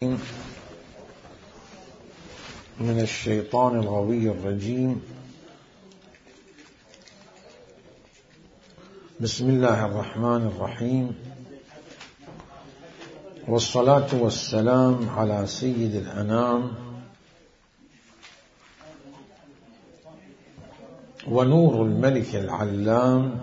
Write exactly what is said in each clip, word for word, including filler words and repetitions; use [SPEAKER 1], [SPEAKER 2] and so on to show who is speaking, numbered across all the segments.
[SPEAKER 1] من الشيطان الغوي الرجيم. بسم الله الرحمن الرحيم، والصلاة والسلام على سيد الأنام ونور الملك العلام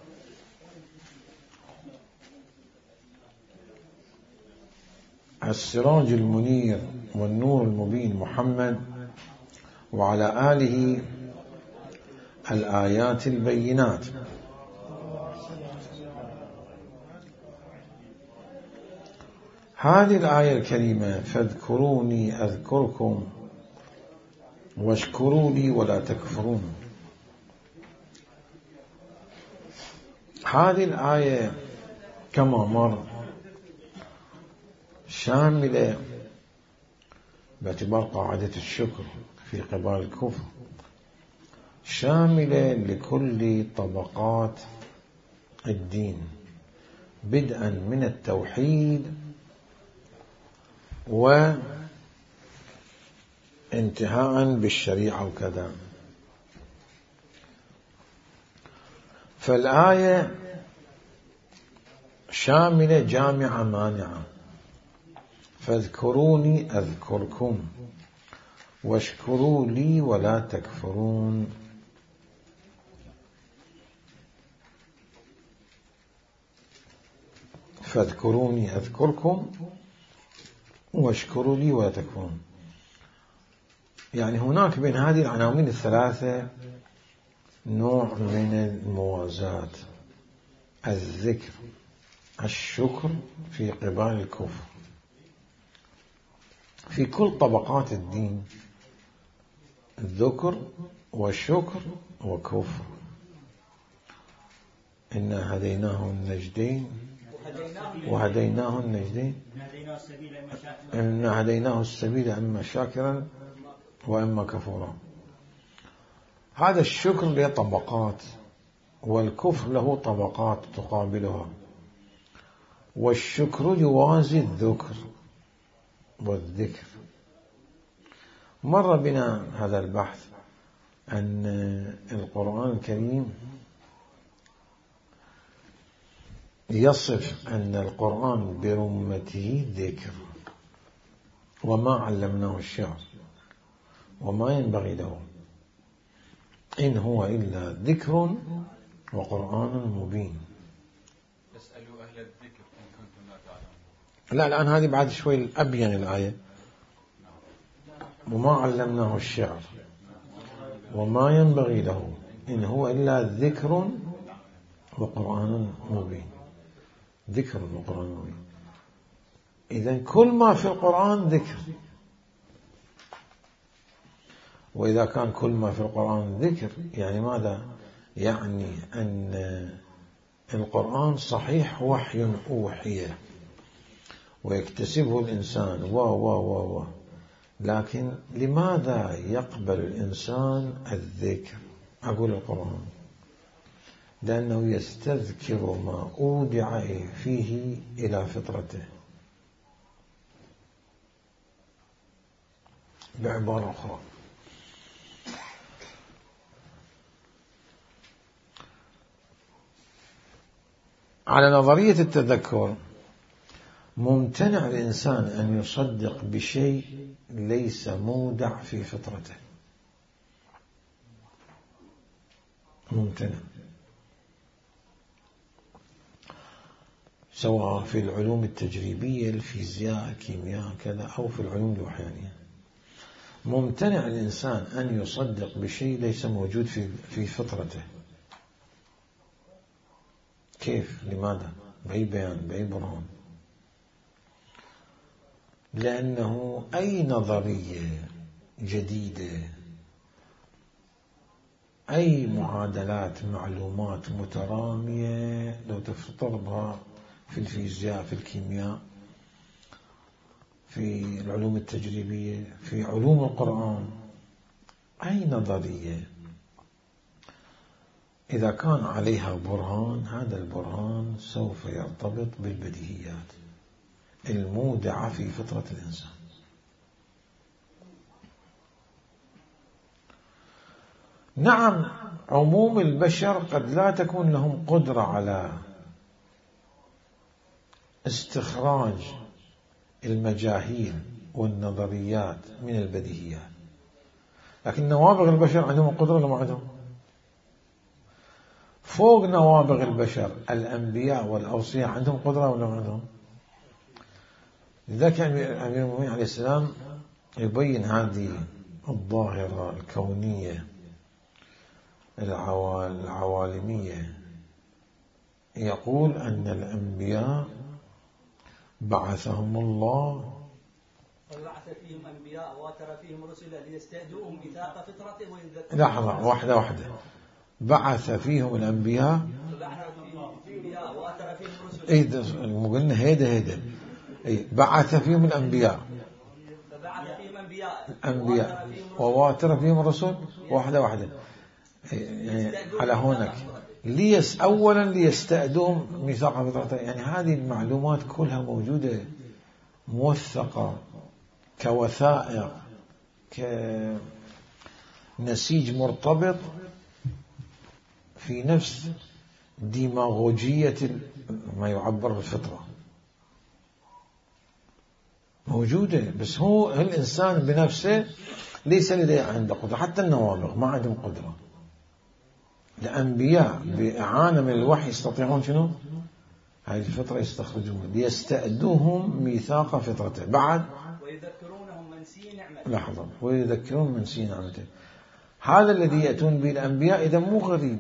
[SPEAKER 1] السراج المنير والنور المبين محمد، وعلى آله الآيات البينات. هذه الآية الكريمة: فاذكروني أذكركم واشكروا لي ولا تكفرون. هذه الآية كما مر شاملة باعتبار قاعدة الشكر في قبال الكفر، شاملة لكل طبقات الدين، بدءا من التوحيد وانتهاء بالشريعة وكذا. فالآية شاملة جامعة مانعة: فاذكروني أذكركم واشكروا لي ولا تكفرون. فاذكروني أذكركم واشكروا لي ولا تكفرون، يعني هناك بين هذه العناوين الثلاثة نوع من الموازاة: الذكر، الشكر في قبال الكفر. في كل طبقات الدين الذكر والشكر وكفر. إنا هديناه النجدين وهديناه النجدين إنا هديناه السبيل إما شاكرا وإما كفورا. هذا الشكر له طبقات، والكفر له طبقات تقابلها، والشكر يوازي الذكر والذكر. مر بنا هذا البحث أن القرآن الكريم يصف أن القرآن برمته ذكر، وما علمناه الشعر وما ينبغي له، إن هو إلا ذكر وقرآن مبين.
[SPEAKER 2] اسألوا أهل الذكر إن كنتم لا تعلمون.
[SPEAKER 1] لا الآن هذه بعد شوي أبين الآية: وما علمناه الشعر وما ينبغي له إن هو إلا ذكر وقرآن مبين. ذكر وقرآن مبين، إذن كل ما في القرآن ذكر. وإذا كان كل ما في القرآن ذكر، يعني ماذا؟ يعني أن القرآن صحيح وحي أوحي ويكتسبه الإنسان و و و و لكن لماذا يقبل الإنسان الذكر؟ أقول القرآن لأنه يستذكر ما أودع فيه إلى فطرته. بعبارة أخرى، على نظرية التذكر ممتنع الإنسان أن يصدق بشيء ليس مودع في فطرته، ممتنع، سواء في العلوم التجريبية، الفيزياء، الكيمياء، كذا، أو في العلوم الوحيانية. ممتنع الإنسان أن يصدق بشيء ليس موجود في في فطرته. كيف؟ لماذا؟ بأي بيان، بأي برهان؟ لأنه أي نظرية جديدة، أي معادلات معلومات مترامية لو تفترضها في الفيزياء، في الكيمياء، في العلوم التجريبية، في علوم القرآن، أي نظرية إذا كان عليها برهان، هذا البرهان سوف يرتبط بالبديهيات. المودعة في فطرة الإنسان. نعم، عموم البشر قد لا تكون لهم قدرة على استخراج المجاهيل والنظريات من البديهيات، لكن نوابغ البشر عندهم قدرة ولا ما عندهم؟ فوق نوابغ البشر الأنبياء والأوصياء عندهم قدرة ولا ما عندهم؟ لذلك أمير المؤمنين عليه السلام يبين هذه الظاهرة الكونية العوالمية، يقول أن الأنبياء بعثهم الله
[SPEAKER 3] فبعث فيهم أنبياء وترى فيهم رسلا ليستأدوهم ميثاق فطرته ويذكرهم.
[SPEAKER 1] لحظة واحدة واحدة. بعث فيهم الأنبياء
[SPEAKER 3] وترى فيهم رسلا.
[SPEAKER 1] إيه قلنا هيدا هيدا. إيه بعث فيهم الأنبياء.
[SPEAKER 3] فبعث فيهم أنبياء.
[SPEAKER 1] أنبياء وواتر فيهم الرسل. واحدة واحدة. يعني على هونك ليس أولا ليستأدوهم ميثاق فطرته، يعني هذه المعلومات كلها موجودة موثقة كوثائق كنسيج مرتبط في نفس ديماغوجية ما يعبر بالفطرة موجودة. بس هو الإنسان بنفسه ليس لديه عنده قدرة، حتى النوابغ ما عندهم قدرة. الأنبياء بإعانة من الوحي يستطيعون شنو؟ هاي الفطرة يستخرجون ليستأدوهم ميثاق فطرته. بعد
[SPEAKER 3] ويذكرونهم من سي نعمته.
[SPEAKER 1] لحظة، ويذكرون من سي نعمته. هذا الذي يأتون به الأنبياء إذا مو غريب،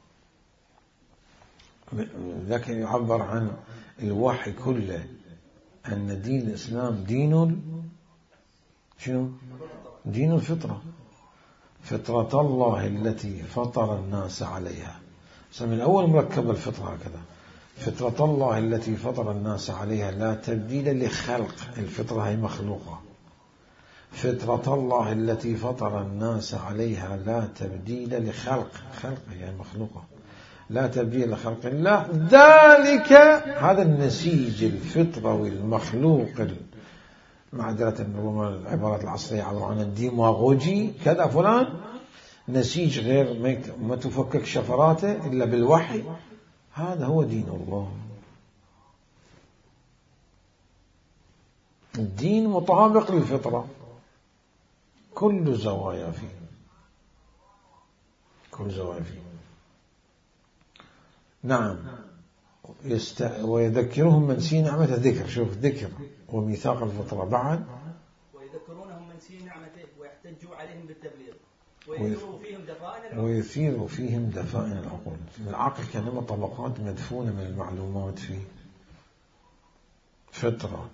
[SPEAKER 1] لكن يعبر عن الوحي كله أن دين الإسلام دين شنو؟ دين الفطرة، فطرة الله التي فطر الناس عليها. من الأول مركب الفطرة هكذا، فطرة الله التي فطر الناس عليها لا تبديل لخلق، الفطرة هي مخلوقة. فطرة الله التي فطر الناس عليها لا تبديل لخلق، خلق هي مخلوقة، لا تبديل لخلق الله. ذلك هذا النسيج الفطري المخلوق، معذرة ربما العبارات العصرية عبر عن الديماغوجي كذا فلان، نسيج غير ما تفكك شفراته إلا بالوحي، هذا هو دين الله. الدين مطابق للفطرة، كل زوايا فيه، كل زوايا فيه. نعم. يست... ويذكرهم من سي نعمته، ذكر، شوف ذكر وميثاق الفطرة. بعد
[SPEAKER 3] ويذكرونهم من سي نعمته ويحتجوا عليهم بالتبليغ ويثيروا فيهم دفائن العقول.
[SPEAKER 1] ويثيروا فيهم دفائن العقول. العقل كانما طبقات مدفونة من المعلومات فيه، فطرة،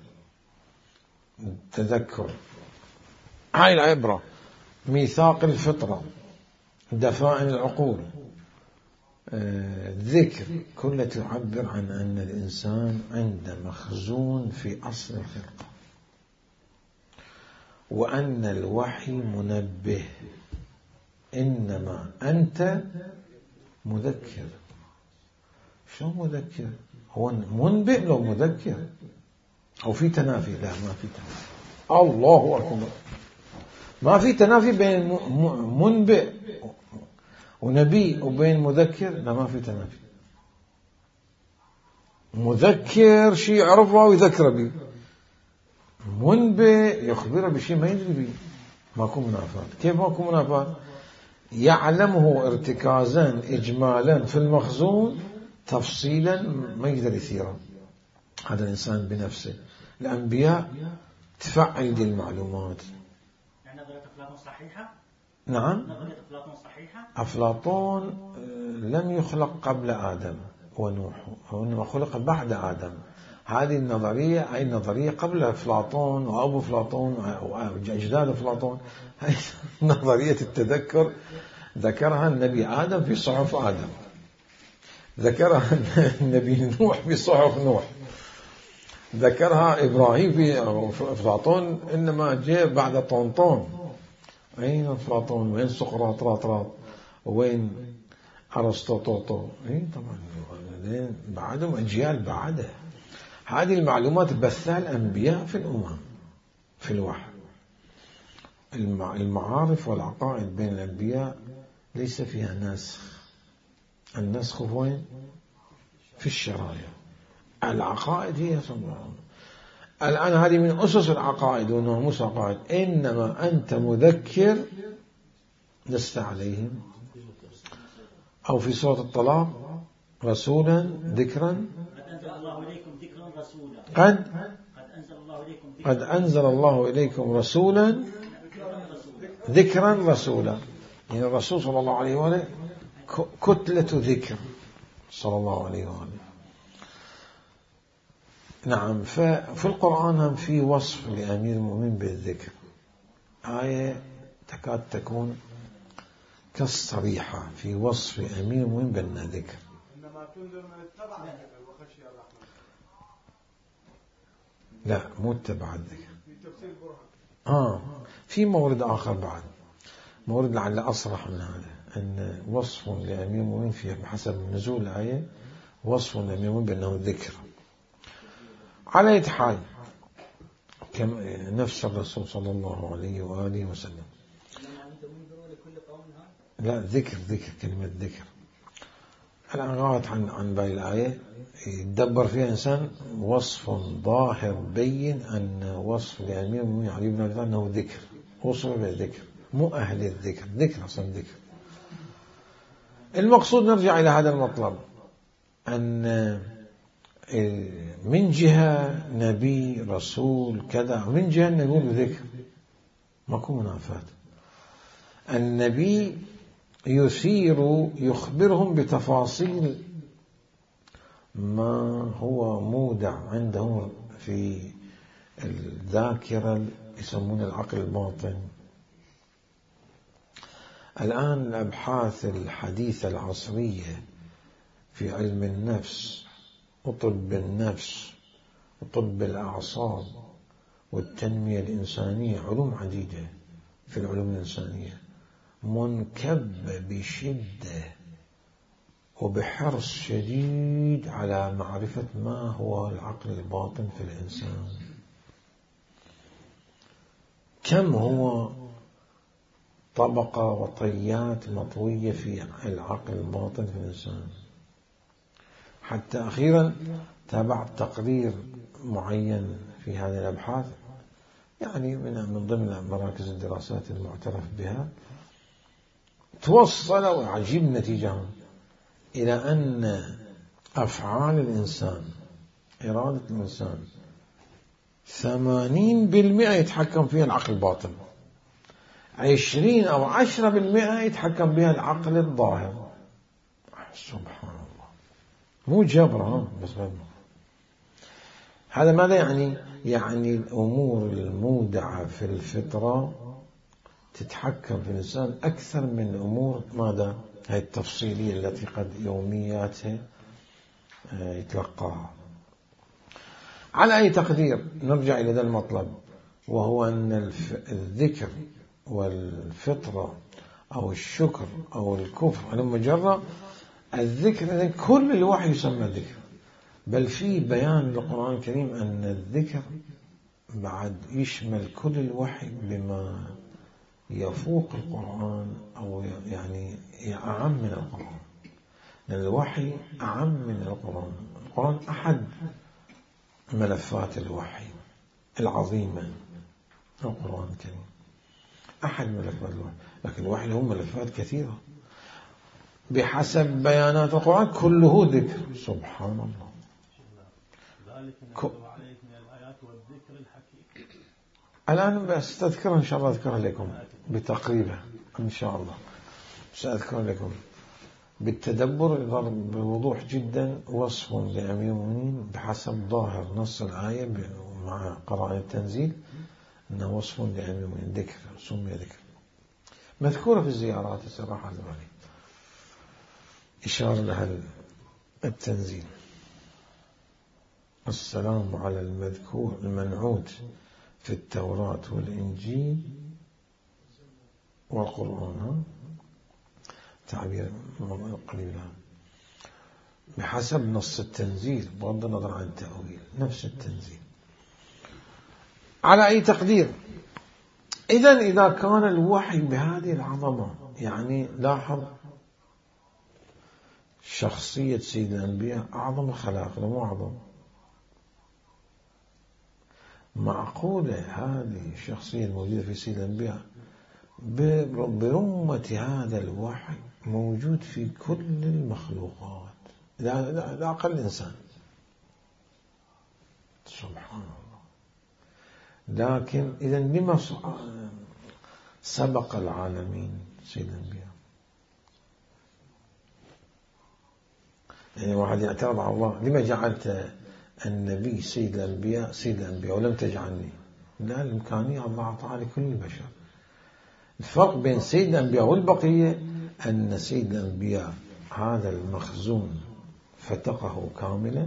[SPEAKER 1] تذكر، هاي العبرة، ميثاق الفطرة، دفائن العقول، آه، ذكر، كلها تعبر عن أن الإنسان عنده مخزون في أصل الخلقة، وأن الوحي منبه، إنما أنت مذكر. شو مذكر؟ هو منبئ لو مذكر؟ أو في تنافي؟ لا، ما في تنافي. الله أكبر، ما في تنافي بين منبئ ونبي وبين مذكر، لا ما في تنافي. مذكر شيء يعرفه ويذكر به، منبئ يخبره بشيء ما يدري به. ماكو منافاة. كيف ماكو منافاة؟ يعلمه ارتكازا إجمالا في المخزون، تفصيلا ما يقدر يثيره هذا الإنسان بنفسه. الأنبياء تفعل دي المعلومات.
[SPEAKER 3] يعني نظرية أفلاطون صحيحة؟
[SPEAKER 1] نعم،
[SPEAKER 3] نظرية أفلاطون صحيحة؟
[SPEAKER 1] أفلاطون لم يخلق قبل آدم ونوح، وإنما خلق بعد آدم. هذه النظرية أي نظرية قبل أفلاطون وأبو أفلاطون وأجداد أفلاطون. هي نظرية التذكر ذكرها النبي آدم في صحف آدم، ذكرها النبي نوح في صحف نوح، ذكرها إبراهيم في أفلاطون إنما جاء بعد طونطون. أين أفلاطون؟ وين سقراط راطراط؟ وين أرسطو طوطو؟ أي طبعا بعدهم أجيال بعده. هذه المعلومات بثها الأنبياء في الأمم في الوحي. المعارف والعقائد بين الأنبياء ليس فيها نسخ. النسخ وين؟ في الشرائع. العقائد هي صنعون. الآن هذه من أسس العقائد وناموس العقائد. إنما أنت مذكر لست عليهم. أو في سورة الطلاق رسولا ذكرا قد قد أنزل الله إليكم رسولا ذكرا رسولا، يعني الرسول صلى الله عليه وآله كتلة ذكر صلى الله عليه وآله. نعم. ففي القرآن في وصف لأمير المؤمنين بالذكر، آية تكاد تكون كالصريحة في وصف أمير المؤمنين بالذكر. إنما تنذر من اتبع الذكر وخشي الرحمن. لا مو اتبع الذكر في تفسير برهان. آه في مورد آخر بعد، مورد لعل أصرح من هذا، أن وصف لأمير المؤمنين فيه بحسب نزول الآية وصف لأمير المؤمنين بأنه ذكر. على أي حال نفس الرسول صلى الله عليه وآله وسلم. لا ذكر ذكر كلمة ذكر. الآن غابت عن عن باقي الآية، يتدبر فيها إنسان وصف ظاهر بين أن وصف لأمير المؤمنين علي بن أبي طالب أنه ذكر، وصف بالذكر مو أهل الذكر، ذكر أصلا ذكر. المقصود نرجع إلى هذا المطلب، أن من جهة نبي رسول كذا، ومن جهة نقول ذكر، ماكو منافات. النبي يثير يخبرهم بتفاصيل ما هو مودع عندهم في الذاكرة، يسمون العقل الباطن. الآن الأبحاث الحديثة العصرية في علم النفس وطب النفس وطب الأعصاب والتنمية الإنسانية، علوم عديدة في العلوم الإنسانية، منكب بشدة وبحرص شديد على معرفة ما هو العقل الباطن في الإنسان. كم هو طبقة وطيات مطوية في العقل الباطن في الإنسان. حتى أخيرا تابعت تقرير معين في هذه الأبحاث، يعني من من ضمن مراكز الدراسات المعترف بها، توصلوا عجيب النتيجة إلى أن أفعال الإنسان، إرادة الإنسان، ثمانين بالمئة يتحكم فيها العقل الباطن، عشرين أو عشرة بالمئة يتحكم بها العقل الظاهر. سبحان الله، مو جبر بس. هذا ماذا يعني؟ يعني الأمور المودعة في الفطرة تتحكم في الإنسان أكثر من الأمور ماذا هي التفصيلية التي قد يومياتها يتلقاها. على أي تقدير نرجع إلى ذا المطلب، وهو أن الذكر والفطرة أو الشكر أو الكفر على مجرد الذكر، كل الوحي يسمى ذكر. بل في بيان للقرآن الكريم أن الذكر بعد يشمل كل الوحي بما يفوق القرآن، أو يعني أعم من القرآن، لأن الوحي أعم من القرآن. القرآن أحد ملفات الوحي العظيمة، القرآن الكريم أحد ملفات الوحي، لكن الوحي له ملفات كثيرة بحسب بيانات القرآن كله ذكر. سبحان الله. ك... الآن بس تذكر إن شاء الله أذكرها لكم بتقريبه إن شاء الله، سأذكر لكم بالتدبر بوضوح جدا وصف لأمير المؤمنين بحسب ظاهر نص الآية مع قراءة التنزيل، أنه وصف لأمير المؤمنين ذكر، سمي ذكر، مذكورة في الزيارات الصراحة البالي، إشارة لها التنزيل. السلام على المذكور المنعوت في التوراة والإنجيل والقرآن، تعبير قليلا. بحسب نص التنزيل بغض النظر عن التأويل، نفس التنزيل على أي تقدير. إذن إذا كان الوحي بهذه العظمة، يعني لاحظ شخصية سيد الأنبياء أعظم الخلائق مو أعظم، معقولة هذه الشخصية الموجودة في سيد الأنبياء برمة هذا الوحي موجود في كل المخلوقات، لا, لا, لا أقل إنسان، سبحان الله. لكن إذن لما سبق العالمين سيد الأنبياء؟ يعني واحد يعترض على الله، لما جعلت النبي سيد الأنبياء سيد الأنبياء ولم تجعلني؟ لا، الإمكانية الله أعطاها لكل البشر. الفرق بين سيد الأنبياء والبقية أن سيد الأنبياء هذا المخزون فتقه كاملا،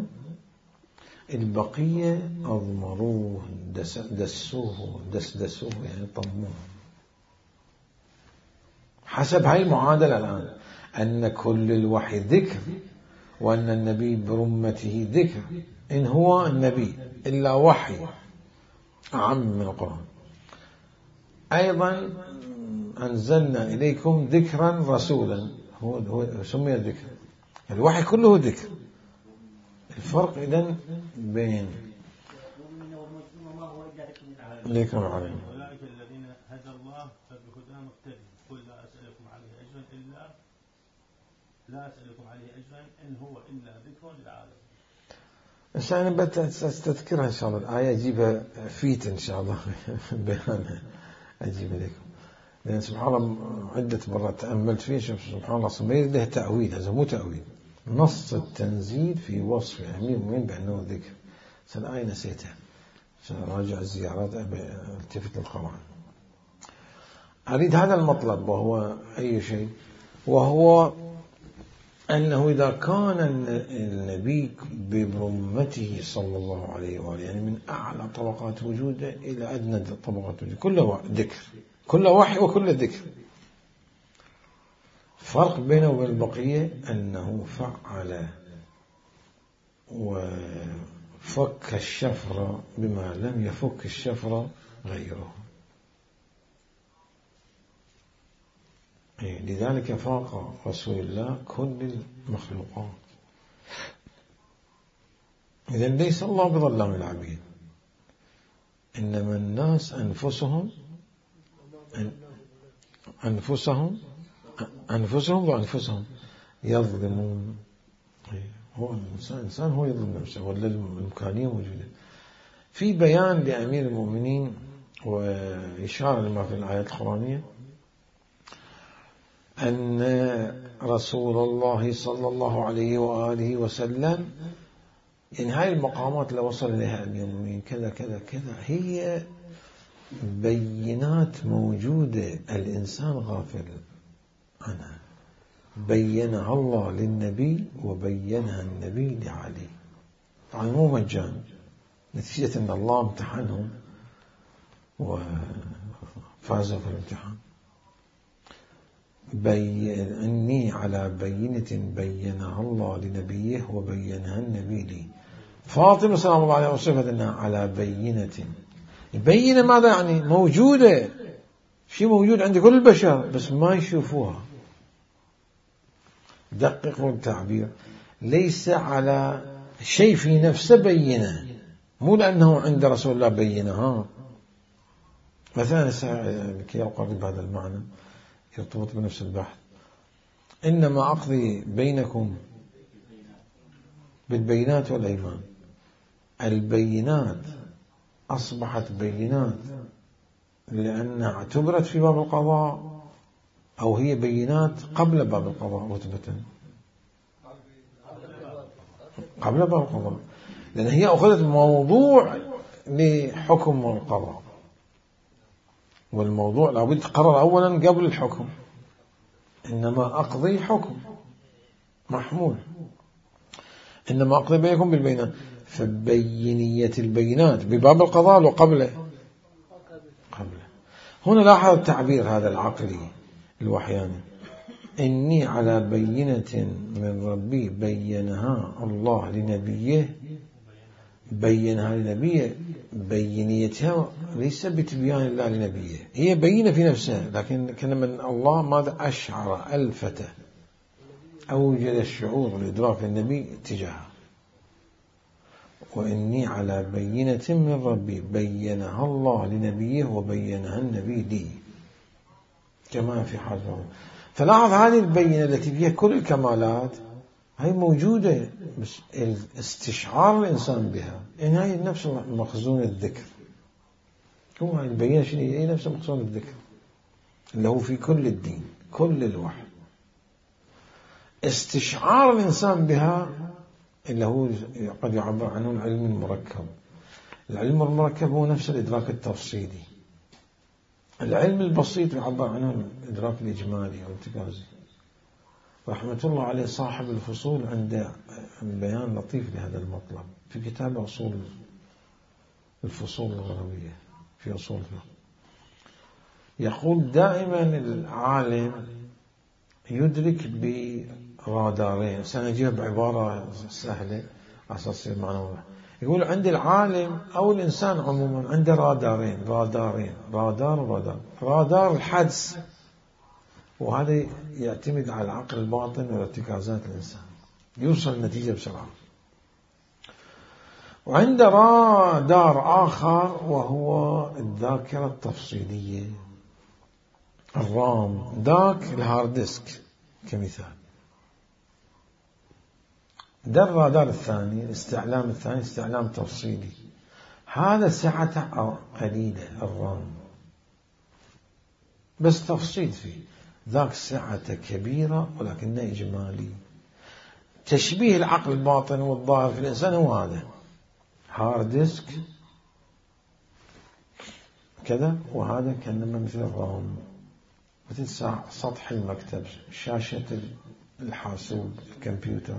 [SPEAKER 1] البقية أضمروه دس دسوه دس دسوه يعني طموه. حسب هاي المعادلة الآن أن كل الوحي ذكر، وأن النبي برمته ذكر، إن هو النبي إلا وحي أعم من القرآن. أيضا أنزلنا إليكم ذكرا رسولا، هو, هو سمي الذكر، الوحي كله ذكر. الفرق إذن بين ليكم عليهم
[SPEAKER 4] أولئك الذين هدى الله فبهداه مقتدي قل لا أسألكم عليه أجرا إلا لا أسألكم عليه أجرا إن هو إلا ذكر للعالمين.
[SPEAKER 1] بس أنا بستذكرها إن شاء الله، الآية أجيبها فيت إن شاء الله بيانها أجيب لكم، لأن سبحان الله عدة مرات تأملت فيه، شوف سبحان الله صمير له تأويل، هذا مو تأويل، نص التنزيل في وصف أمير المؤمنين بأنه ذكر. الآية نسيتها، راجع الزيارات التفت للقرآن. أريد هذا المطلب، وهو أي شيء، وهو أنه إذا كان النبي ببرمته صلى الله عليه وآله، يعني من أعلى طبقات وجوده إلى أدنى طبقات وجوده، كله ذكر، كله وحي وكله ذكر. فرق بينه وبين البقية أنه فعل وفك الشفر بما لم يفك الشفر غيره، لذلك فاق رسول الله كل المخلوقات. إذن ليس الله بظلام العبيد، إنما الناس أنفسهم أنفسهم أنفسهم وأنفسهم يظلمون. هو الإنسان إنسان هو يظلم نفسه، ولا الإمكانية موجودة. في بيان لأمير المؤمنين وإشارة لما في الآيات القرآنية أن رسول الله صلى الله عليه وآله وسلم، إن هاي المقامات اللي وصل إليها أمير المؤمنين كذا كذا كذا هي بينات موجودة الإنسان غافل عنها، بينها الله للنبي وبينها النبي لعلي. طبعا مو مجان، نتيجة أن الله امتحنهم وفازوا في الامتحان. إني على بينة بينها الله لنبيه وبينها النبي لي. فاطمة سلام الله عليه وصفت أنها على بينة. بينة ماذا يعني؟ موجودة، شيء موجود عند كل البشر بس ما يشوفوها. دققوا التعبير، ليس على شيء في نفسه بينة، مو لأنه عند رسول الله بينها. مثلا كي يقرب هذا المعنى يرتبط بنفس البحث، إنما أقضي بينكم بالبينات والأيمان. البينات أصبحت بينات لأنها اعتبرت في باب القضاء، أو هي بينات قبل باب القضاء رتبة، قبل باب القضاء، لأن هي أخذت موضوع لحكم القضاء، والموضوع لابد تقرر أولا قبل الحكم. إنما أقضي حكم محمول، إنما أقضي بينكم بالبينات، فبينية البينات بباب القضاء وقبله قبله. هنا لاحظ التعبير هذا العقلي الوحياني، إني على بينة من ربي بينها الله لنبيه، بينها لنبيه، بينيتها ليس بتبيان الله لنبيه، هي بينة في نفسها، لكن كان من الله ماذا أشعر ألفته أوجد الشعور والإدراك للنبي تجاهه. وإني على بينة من ربي بينها الله لنبيه وبينها النبي لي كما في حاله. فلاحظ هذه البينة التي فيها كل الكمالات هي موجودة، بس استشعار الإنسان بها يعني هي نفس مخزون الذكر. هو هاي البينة شنو هي؟ نفس مخزون الذكر اللي هو في كل الدين كل الوحي. استشعار الإنسان بها اللي هو قد يعبر عنه العلم المركب. العلم المركب هو نفس الإدراك التفصيلي. العلم البسيط يعبر عنه الإدراك الإجمالي أو الارتكازي. رحمة الله عليه صاحب الفصول عنده بيان لطيف لهذا المطلب في كتاب أصول الفصول الغربية في أصول الفقه. يقول دائما العالم يدرك برادارين، سنجيب بعبارة سهلة أساس المعنى. يقول عند العالم أو الإنسان عموما عنده رادارين رادارين رادار ورادار. رادار الحدس، وهذا يعتمد على العقل الباطن وارتكازات الإنسان يوصل النتيجة بسرعة. وعند رادار آخر وهو الذاكرة التفصيلية الرام، ذاك الهارد ديسك كمثال. ده الرادار الثاني، الاستعلام الثاني استعلام تفصيلي، هذا سعته قليلة الرام بس تفصيل فيه، ذاك سعته كبيرة ولكنه إجمالي. تشبيه العقل الباطن والظاهر في الإنسان هو هذا هارد ديسك كذا، وهذا كأنما مثل الرام، مثل سطح المكتب، شاشة الحاسوب الكمبيوتر.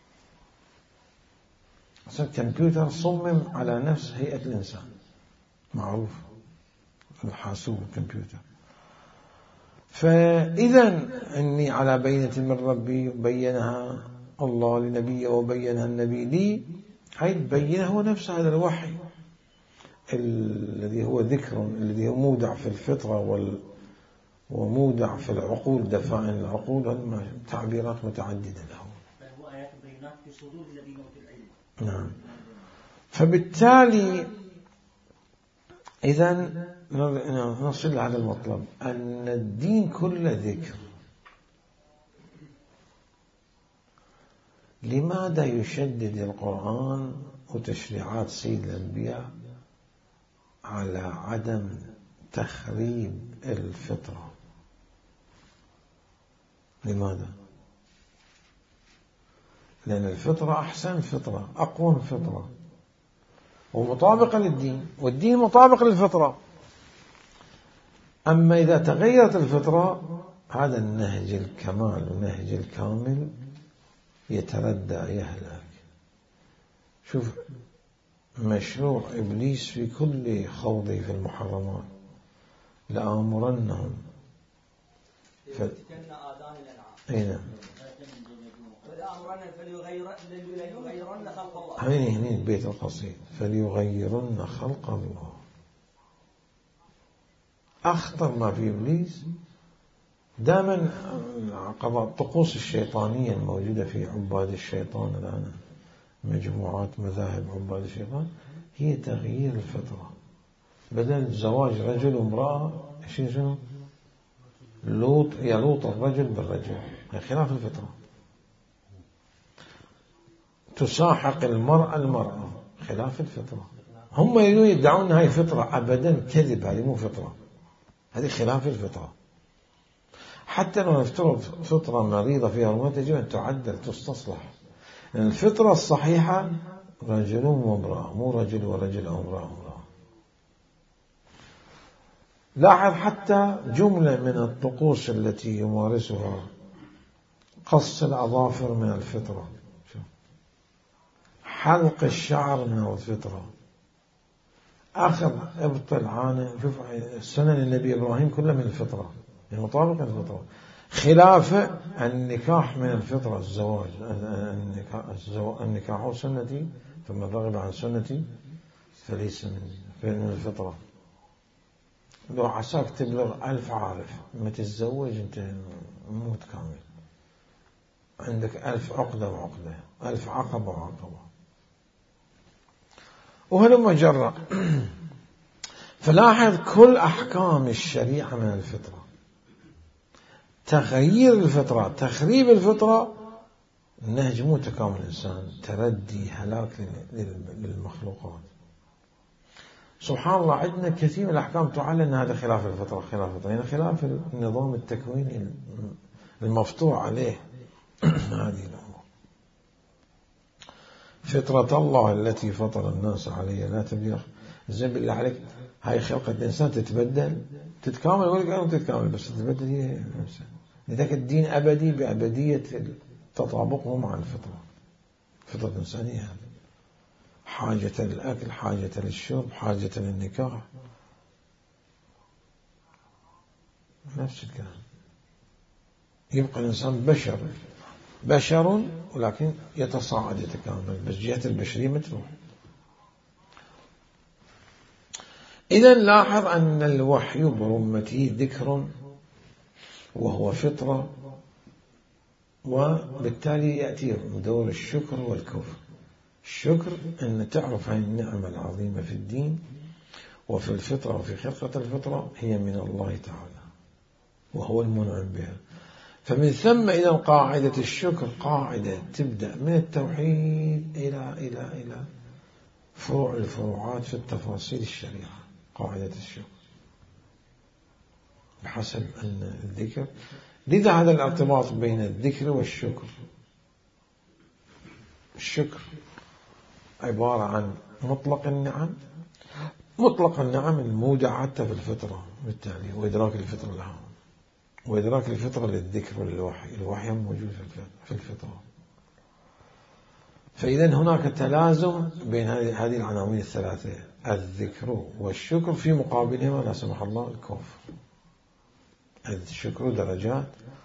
[SPEAKER 1] الكمبيوتر صمم على نفس هيئة الإنسان معروف، الحاسوب الكمبيوتر. فإذا إني على بينة من ربي بينها الله لنبيه وبينها النبي لي، هاي البينة هو نفس هذا الوحي الذي هو ذكر، الذي هو مودع في الفطرة وال ومودع في العقول، دفائن العقول، تعبيرات متعددة له.
[SPEAKER 3] فهو آيات البينات في صدور الذين أوتوا العلم.
[SPEAKER 1] نعم. فبالتالي إذا نصل لهذا المطلب أن الدين كله ذكر. لماذا يشدد القرآن وتشريعات سيد الأنبياء على عدم تخريب الفطرة؟ لماذا؟ لأن الفطرة أحسن فطرة، أقوى فطرة، ومطابقة للدين، والدين مطابق للفطرة. أما إذا تغيرت الفطرة هذا النهج الكمال ونهج الكامل يتردى يهلك. شوف مشروع إبليس في كل خوضه في المحرمات، لآمرنهم ف... أين
[SPEAKER 3] فليغيرن خلق الله.
[SPEAKER 1] هين هنا البيت القصيد، فليغيرن خلق الله. أخطر ما في إبليس دائما قضاء الطقوس الشيطانية الموجودة في عباد الشيطان الآن، مجموعات مذاهب عباد الشيطان، هي تغيير الفطرة. بدل زواج رجل وامرأة شنو لوط يلوط الرجل بالرجل، خلاف الفطرة. تساحق المرأة المرأة، خلاف الفطرة. هم يدعون هاي فطرة، أبدا كذب، هذه مو فطرة، هذه خلاف الفطرة. حتى لو نفترض فطرة مريضة فيها هرمونات يجب أن تعدل تستصلح. لأن الفطرة الصحيحة رجل وامرأة، مو رجل ورجل أو امرأة وامرأة. لاحظ حتى جملة من الطقوس التي يمارسها، قص الأظافر من الفطرة، حلق الشعر من الفطرة، أخذ إبط العانة. شوف سنن النبي إبراهيم كلها من الفطرة، يعني مطابقة الفطرة. خلاف النكاح من الفطرة، الزواج النكاح سنتي فمن رغب عن سنتي فليس من الفطرة. لو عساك تبلغ ألف عارف ما تتزوج أنت مو متكامل، عندك ألف عقدة وعقدة، ألف عقبة وعقبة، وهلما جرى. فلاحظ كل أحكام الشريعة من الفطرة. تغيير الفطرة، تخريب الفطرة، النهج مو تكامل الإنسان، تردي هلاك للمخلوقات. سبحان الله عندنا كثير من الأحكام تعلن هذا خلاف الفطرة، خلاف الفطرة يعني خلاف النظام التكويني المفتوح عليه هذه الأمور. فطرة الله التي فطر الناس عليها لا تبديل. زين بالله عليك، هاي خلقة الإنسان تتبدل تتكامل ولا تتكامل، بس تتبدل هي الإنسان. لذلك الدين أبدي بأبدية تطابقه مع الفطرة. فطرة الإنسانية هذه، حاجة للأكل، حاجة للشرب، حاجة للنكاح، نفس الكلام. يبقى الإنسان بشر بشر ولكن يتصاعد يتكامل، بس جهة البشرية متروح. إذن لاحظ أن الوحي برمته ذكر وهو فطرة، وبالتالي يأتي دور الشكر والكفر. الشكر أن تعرف هذه النعمة العظيمة في الدين وفي الفطرة وفي خلقة الفطرة هي من الله تعالى وهو المنعم بها. فمن ثم إذا قاعدة الشكر قاعدة تبدأ من التوحيد إلى إلى إلى فروع الفروعات في التفاصيل الشريعة. قاعدة الشكر بحسب أن الذكر، لذا هذا الارتباط بين الذكر والشكر. الشكر عبارة عن مطلق النعم، مطلق النعم المودع حتى في الفطرة بالتالي، وإدراك الفطرة لها، وإدراك الفطرة للذكر وللوحي. الوحي موجود في الفطرة. فإذا هناك تلازم بين هذه العناوين الثلاثة، الذكر والشكر، في مقابلهما لا سمح الله الكفر. الشكر درجات،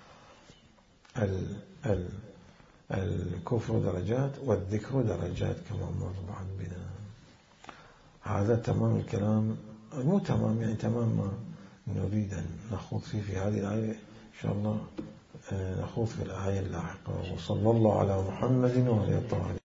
[SPEAKER 1] ال ال الكفر درجات، والذكر درجات كما مر بعد بنا. هذا تمام الكلام، مو تمام يعني تمام ما نريد أن نخوض فيه في هذه الآية. إن شاء الله نخوض في الآية اللاحقة. وصلى الله على محمد وعلى آله.